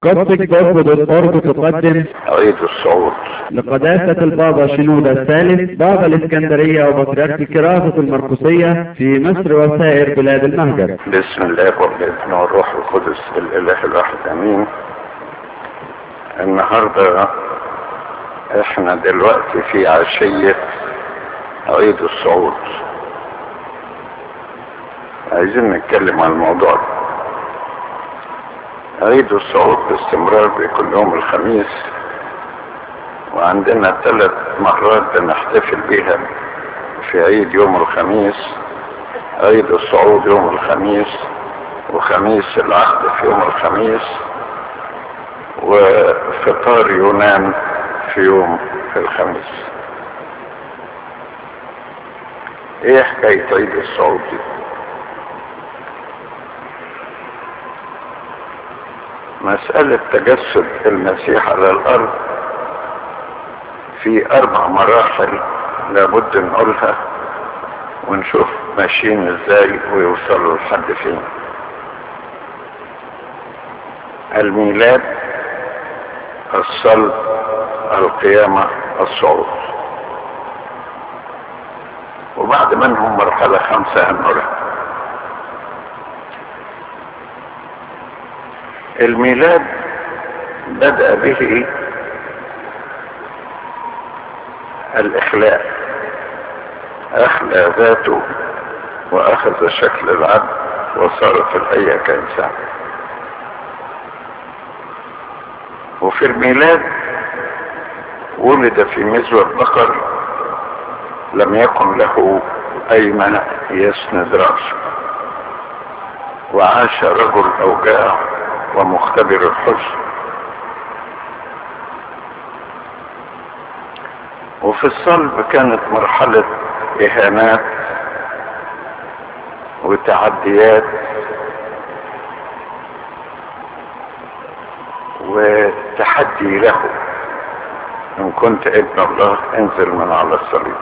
قصة.org تقدم عيد الصعود. لقداسة البابا شنودة الثالث بابا الإسكندرية وبطريرك كراسة المرقسية في مصر وسائر بلاد المهجر. بسم الله والابن والروح القدس الإله الواحد آمين. النهاردة احنا دلوقتي في عشية عيد الصعود، عايزين نتكلم عن الموضوع ده. عيد الصعود باستمرار بكل يوم الخميس، وعندنا 3 مرات بنحتفل بيها في عيد يوم الخميس: عيد الصعود يوم الخميس، وخميس العهد في يوم الخميس، وفطار يونان في يوم الخميس. ايه حكاية عيد الصعود دي؟ مسألة تجسد المسيح على الأرض في 4 مراحل لابد نقولها ونشوف ماشيين ازاي ويوصلوا لحد فين. الميلاد، الصلب، القيامة، الصعود، وبعد منهم مرحلة 5 هنقولها. الميلاد بدأ به الإخلاء، أخلى ذاته وأخذ شكل العبد وصار في الحقيقة كإنسان. وفي الميلاد ولد في مزود بقر، لم يكن له أيمن يسند رأسه، وعاش رجل أوجاع ومختبر الحزن. وفي الصلب كانت مرحلة إهانات وتعديات وتحدي له: إن كنت ابن الله انزل من على الصليب.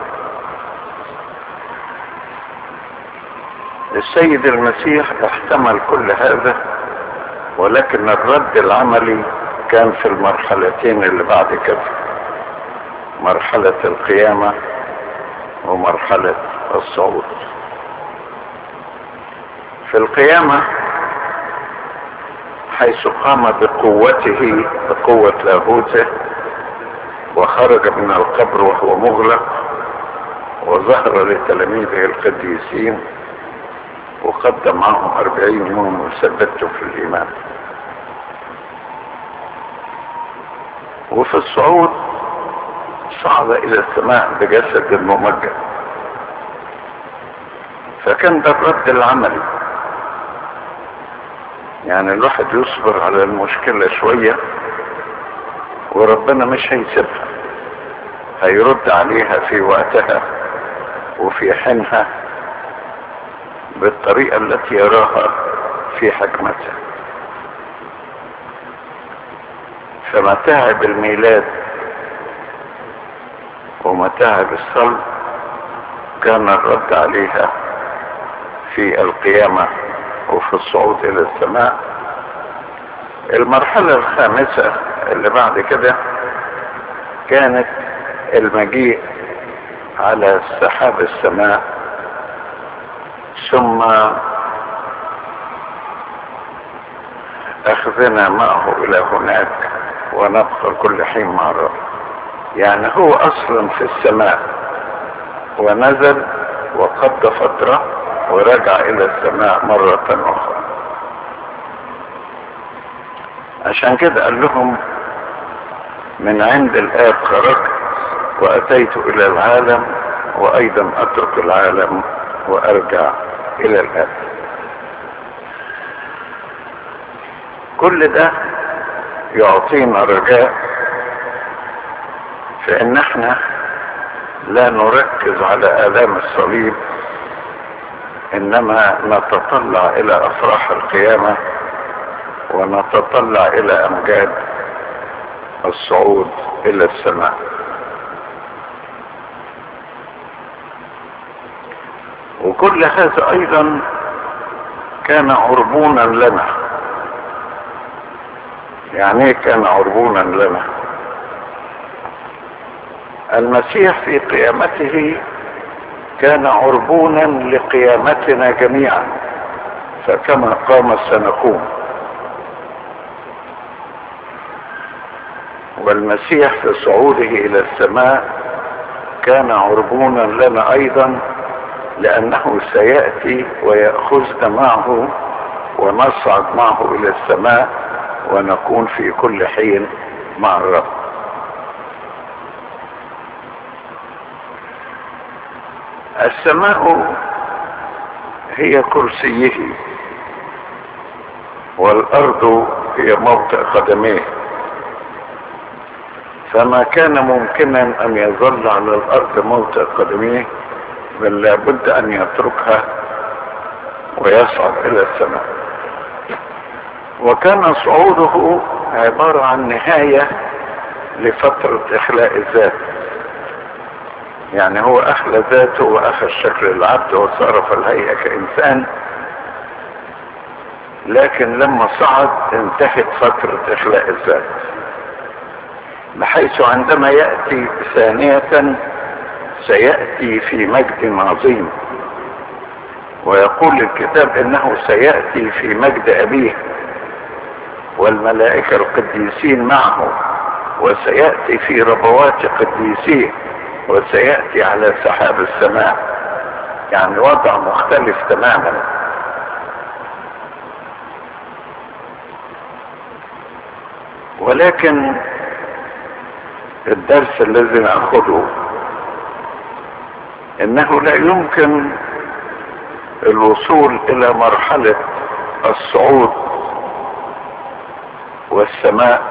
السيد المسيح احتمل كل هذا، ولكن الرد العملي كان في المرحلتين اللي بعد كده: مرحلة القيامة ومرحلة الصعود. في القيامة حيث قام بقوته، بقوة لاهوته، وخرج من القبر وهو مغلق، وظهر لتلاميذه القديسين، وقدم معهم 40 يوم وثبتوا في الإيمان. وفي الصعود صعد إلى السماء بجسد ممجد. فكان ده الرد العملي، يعني الواحد يصبر على المشكلة شوية وربنا مش هيسيبها، هيرد عليها في وقتها وفي حينها بالطريقة التي يراها في حكمته. فمتاعب الميلاد ومتاعب الصلب كان الرد عليها في القيامة وفي الصعود إلى السماء. المرحلة الخامسة اللي بعد كده كانت المجيء على سحاب السماء، ثم أخذنا معه إلى هناك ونبقى كل حين مع الرب. يعني هو أصلا في السماء ونزل وقضى فترة ورجع إلى السماء مرة أخرى. عشان كده قال لهم: من عند الآب خرجت وأتيت إلى العالم، وأيضا أترك العالم وأرجع إلى الآب. كل ده يعطينا رجاء في ان احنا لا نركز على آلام الصليب، انما نتطلع الى افراح القيامة ونتطلع الى امجاد الصعود الى السماء. وكل هذا ايضا كان عربونا لنا، يعني ايه كان عربونا لنا؟ المسيح في قيامته كان عربونا لقيامتنا جميعا، فكما قام سنقوم. والمسيح في صعوده الى السماء كان عربونا لنا ايضا، لانه سيأتي ويأخذنا معه ونصعد معه الى السماء ونكون في كل حين مع الرب. السماء هي كرسيه، والارض هي موطئ قدميه، فما كان ممكنا ان يظل على الارض موطئ قدميه، بل لابد ان يتركها ويصعد الى السماء. وكان صعوده عبارة عن نهاية لفترة اخلاء الذات، يعني هو اخلى ذاته واخذ شكل العبد وصار في الهيئة كانسان، لكن لما صعد انتهت فترة اخلاء الذات، بحيث عندما يأتي ثانية سيأتي في مجد عظيم. ويقول الكتاب انه سيأتي في مجد ابيه والملائكة القديسين معه، وسيأتي في ربوات قديسيه، وسيأتي على سحاب السماء، يعني وضع مختلف تماما. ولكن الدرس الذي نأخذه انه لا يمكن الوصول الى مرحلة الصعود والسماء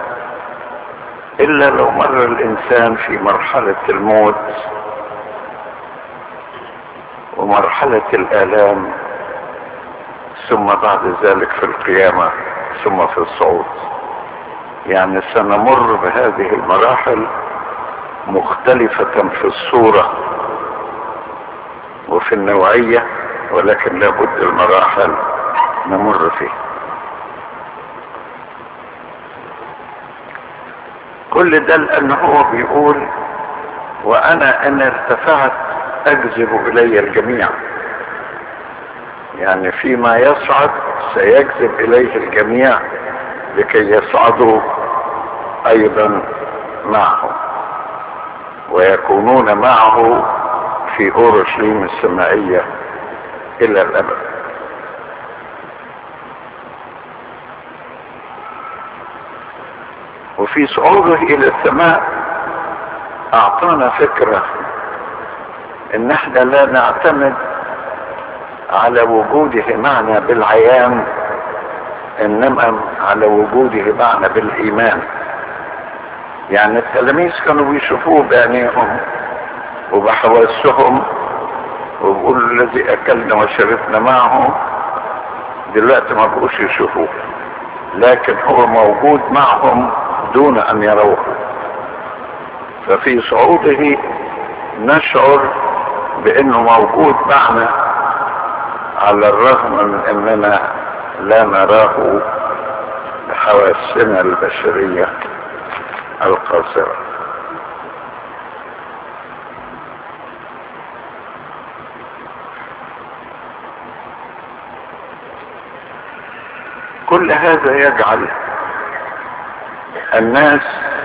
الا لو مر الانسان في مرحلة الموت ومرحلة الالام، ثم بعد ذلك في القيامة، ثم في الصعود. يعني سنمر بهذه المراحل مختلفة في الصورة وفي النوعية، ولكن لابد المراحل نمر فيها. كل ده لأنه هو بيقول وأنا إن ارتفعت أجذب إلي الجميع، يعني فيما يصعد سيجذب إليه الجميع لكي يصعدوا أيضا معه ويكونون معه في أورشليم السمائية إلى الأبد. وفي صعوده إلى السماء أعطانا فكرة إن احنا لا نعتمد على وجوده معنا بالعيان، إنما على وجوده معنا بالإيمان. يعني التلاميذ كانوا بيشوفوه بعينيهم وبحواسهم وبيقولوا الذي أكلنا وشربنا معه. دلوقتي ما بقوش يشوفوه، لكن هو موجود معهم دون أن يروه. ففي صعوده نشعر بأنه موجود معنا على الرغم من أننا لا نراه بحواسنا البشرية القاصرة. كل هذا يجعل الناس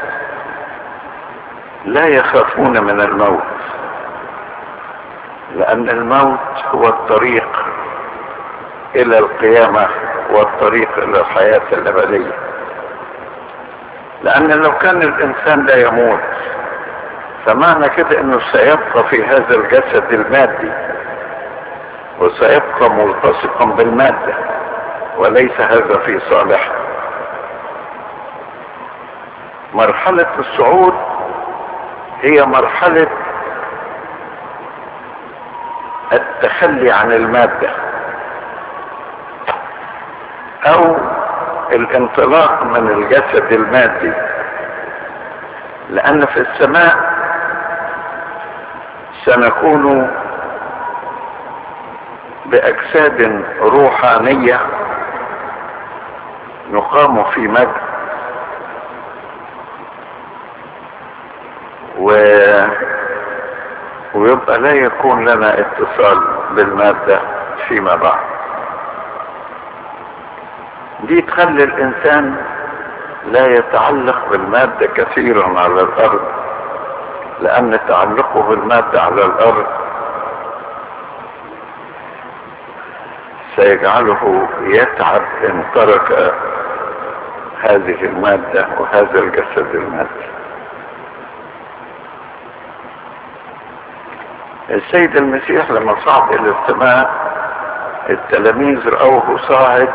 لا يخافون من الموت، لأن الموت هو الطريق إلى القيامة والطريق إلى الحياة الأبدية. لأن لو كان الإنسان لا يموت فمعنى كده أنه سيبقى في هذا الجسد المادي وسيبقى ملتصقا بالمادة، وليس هذا في صالحه. مرحلة الصعود هي مرحلة التخلي عن المادة او الانطلاق من الجسد المادي، لان في السماء سنكون باجساد روحانية نقام في مجد ويبقى لا يكون لنا اتصال بالمادة فيما بعد. دي تخلي الإنسان لا يتعلق بالمادة كثيرا على الأرض، لأن تعلقه بالمادة على الأرض سيجعله يتعب إن ترك هذه المادة وهذا الجسد المادي. السيد المسيح لما صعد إلى السماء التلاميذ رأوه صاعد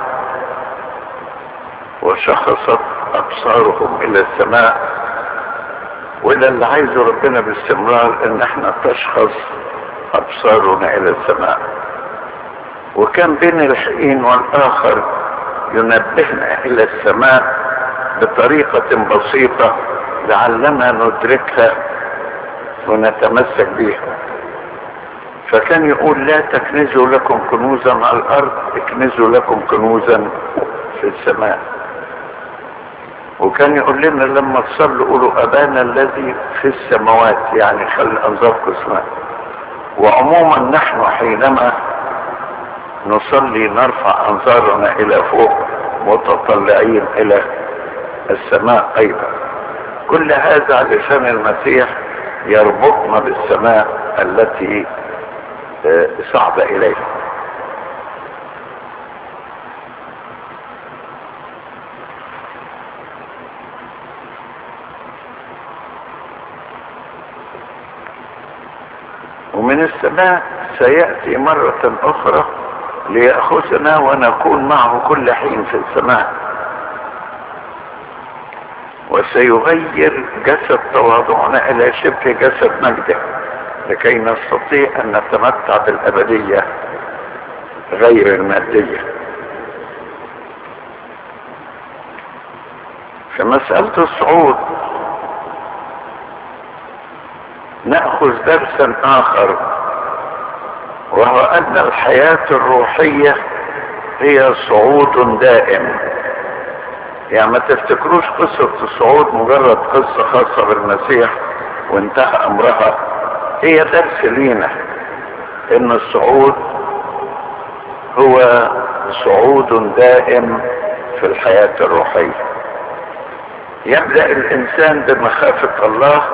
وشخصت أبصارهم إلى السماء، وده اللي عايزه ربنا باستمرار، إن احنا تشخص أبصارنا إلى السماء. وكان بين الحين والآخر ينبهنا إلى السماء بطريقة بسيطة لعلنا ندركها ونتمسك بها. فكان يقول: لا تكنزوا لكم كنوزا على الأرض، اكنزوا لكم كنوزا في السماء. وكان يقول لنا لما تصلوا قولوا: أبانا الذي في السماوات، يعني خلي أنظاركم اسمها. وعموما نحن حينما نصلي نرفع أنظارنا إلى فوق متطلعين إلى السماء أيضا. كل هذا علشان المسيح يربطنا بالسماء التي صعد إليها. ومن السماء سيأتي مرة أخرى ليأخذنا ونكون معه كل حين في السماء، وسيغير جسد تواضعنا إلى شبه جسد مجده لكي نستطيع أن نتمتع بالأبدية غير المادية. في مسألة الصعود نأخذ درسا آخر، وهو أن الحياة الروحية هي صعود دائم. يعني ما تفتكروش قصة الصعود مجرد قصة خاصة بالمسيح وانتهى أمرها. هي درس لينا إن الصعود هو صعود دائم في الحياة الروحية. يبدأ الإنسان بمخافة الله،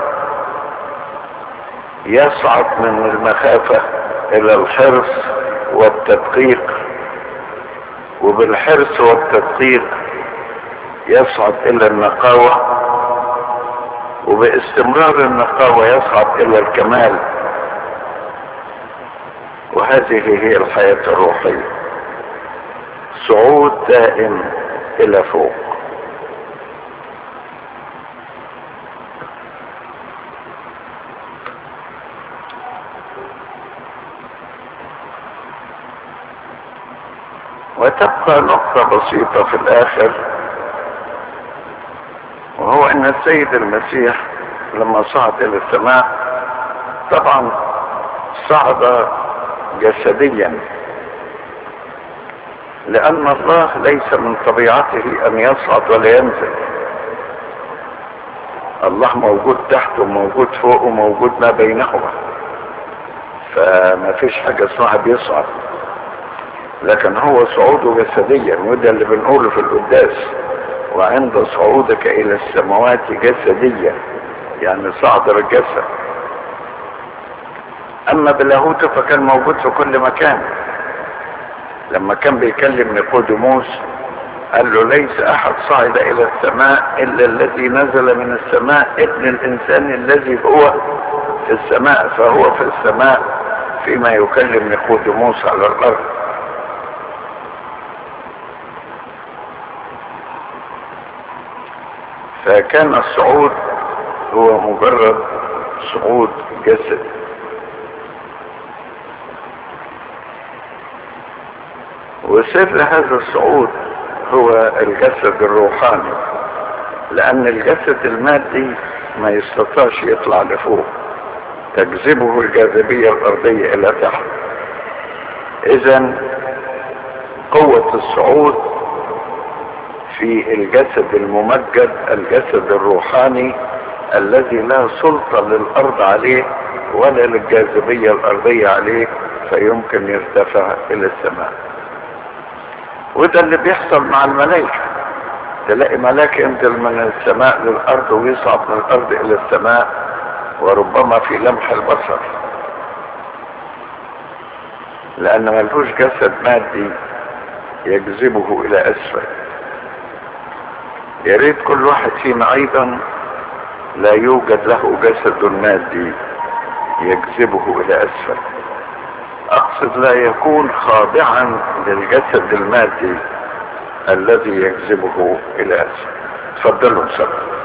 يصعد من المخافة إلى الحرص والتدقيق، وبالحرص والتدقيق يصعد إلى النقاوة، وباستمرار النقاوة يصعد إلى الكمال. وهذه هي الحياة الروحية، صعود دائم إلى فوق. وتبقى نقطة بسيطة في الآخر، وهو أن السيد المسيح لما صعد إلى السماء طبعا صعد جسديا، لأن الله ليس من طبيعته أن يصعد ولا ينزل. الله موجود تحت وموجود فوق وموجود ما بينهما، فما فيش حاجة اسمها بيصعد. لكن هو صعوده جسديا، وده اللي بنقوله في القداس: وعند صعودك إلى السماوات جسديا، يعني صعد الجسد. أما بلاهوته فكان موجود في كل مكان. لما كان بيكلم نيقوديموس قال له: ليس أحد صعد إلى السماء إلا الذي نزل من السماء، ابن الإنسان الذي هو في السماء. فهو في السماء فيما يكلم نيقوديموس على الأرض. فكان الصعود هو مجرد صعود جسد. وسر هذا الصعود هو الجسد الروحاني، لأن الجسد المادي ما يستطيعش يطلع لفوق، تجذبه الجاذبية الأرضية إلى تحت. إذن قوة الصعود في الجسد الممجد، الجسد الروحاني الذي لا سلطة للأرض عليه ولا للجاذبية الأرضية عليه، فيمكن يرتفع إلى السماء. وده اللي بيحصل مع الملائكة. تلاقي ملاك ينزل من السماء للأرض ويصعد من الأرض إلى السماء، وربما في لمح البصر، لأن ملهوش جسد مادي يجذبه إلى أسفل. يا ريت كل واحد فينا أيضا لا يوجد له جسد مادي يجذبه إلى أسفل. أقصد لا يكون خاضعا للجسد المادي الذي يجذبه إلى أسفل. تفضلوا نصلي.